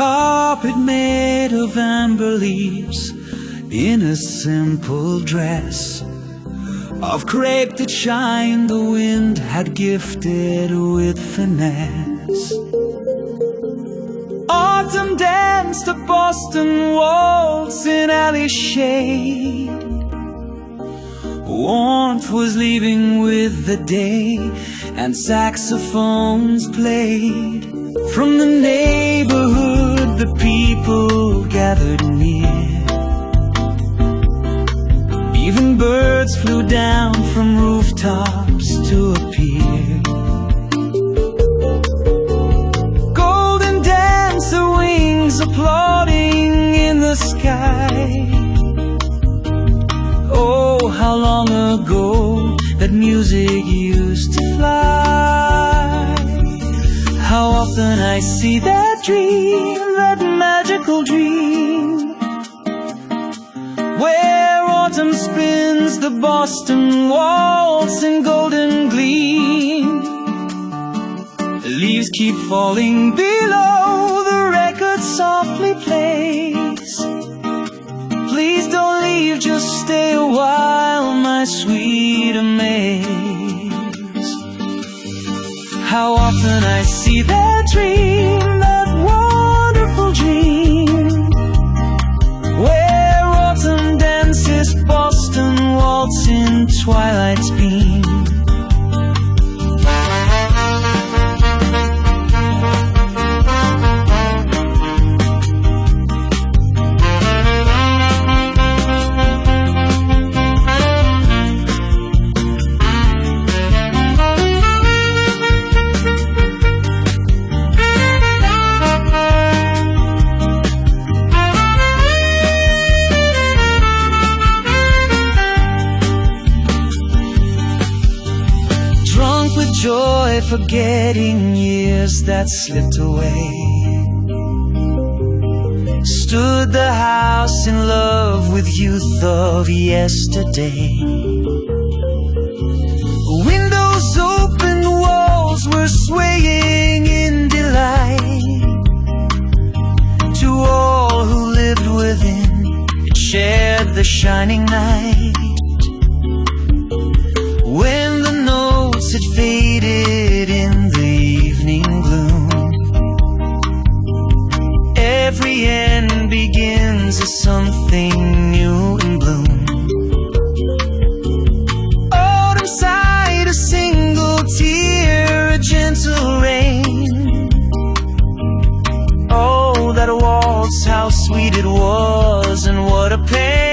carpet made of amber leaves, in a simple dress of crepe that shine the wind had gifted with finesse. Autumn danced a Boston waltz in alley shade. Warmth was leaving with the day, and saxophones played. From the neighborhood the people gathered near. Even birds flew down from rooftops to appear. Golden dancer wings applauding in the sky. Oh, how long ago that music used to fly. How often I see that dream, that magical dream, where autumn spins the Boston waltz in golden gleam. The leaves keep falling below, the record softly plays. Please don't leave, just stay a while, my sweet amaze. How often I see that dream, that wonderful dream, where autumn dances Boston waltz in twilight's beam. With joy, forgetting years that slipped away, stood the house in love with youth of yesterday. Windows open, walls were swaying in delight. To all who lived within, it shared the shining night. When the notes had faded in the evening gloom, every end begins as something new in bloom. Autumn sighed a single tear, a gentle rain. Oh, that waltz, how sweet it was, and what a pain.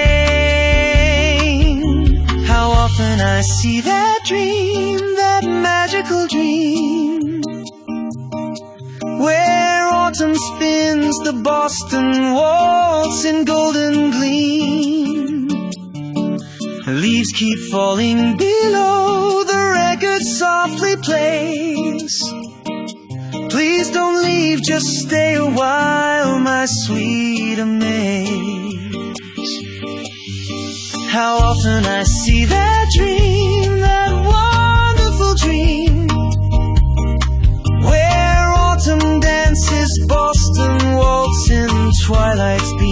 How often I see that dream, that magical dream, where autumn spins the Boston waltz in golden gleam. The leaves keep falling below, the record softly plays. Please don't leave, just stay a while, my sweet amaze. How often I see that dream, that wonderful dream, where autumn dances Boston waltz in twilight's beam.